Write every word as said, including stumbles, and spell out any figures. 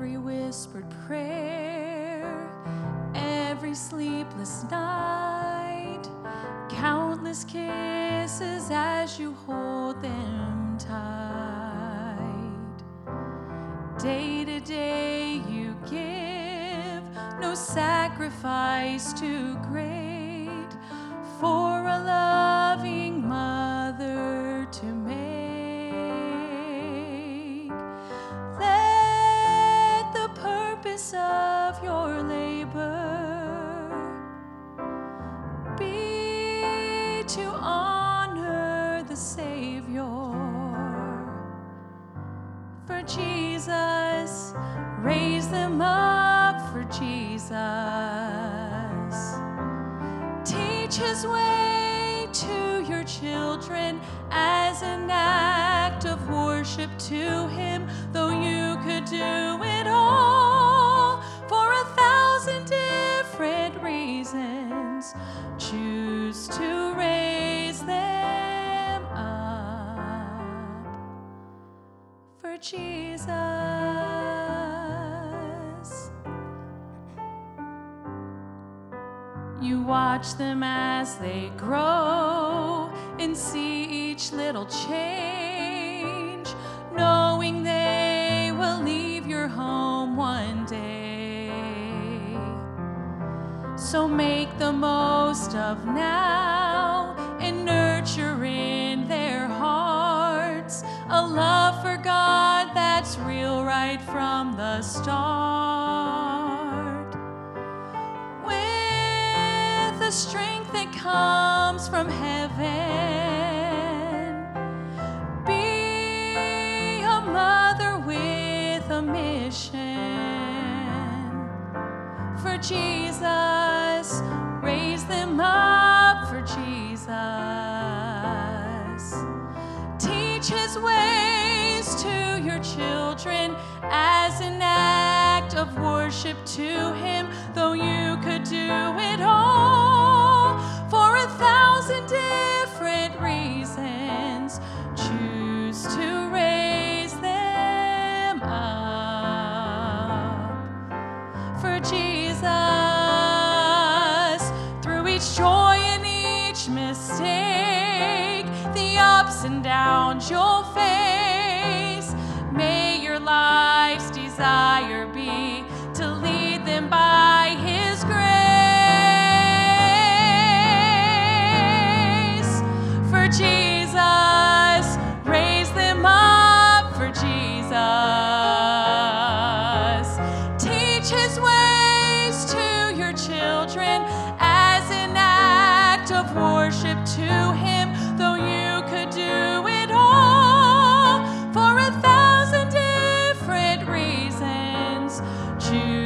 every whispered prayer, every sleepless night, countless kisses as you hold them tight. Day to day you give, no sacrifice too great for a loving mother to make. Let the purpose of your labor be to honor the Savior. For Jesus, raise them up for Jesus. Teach his way to your children as an act of worship to him, though you could do it all for a thousand different reasons. Choose to raise them up for Jesus. You watch them as they grow and see each little change, knowing they will leave your home one day. So make the most of now and nurture in their hearts a love for God that's real right from the start. With the strength that comes from heaven, be a mother with a mission. For Jesus, raise them up for Jesus. Teach his ways to your children as an act of worship to him, though you could do it all for a thousand different reasons. Choose to raise them up for Jesus. Through each joy and each mistake, the ups and downs you'll face, may your life's desire be to lead them by his grace. For Jesus, raise them up for Jesus. Teach his ways to your children as an act of worship to him, though you could do it all for a thousand different reasons. Choose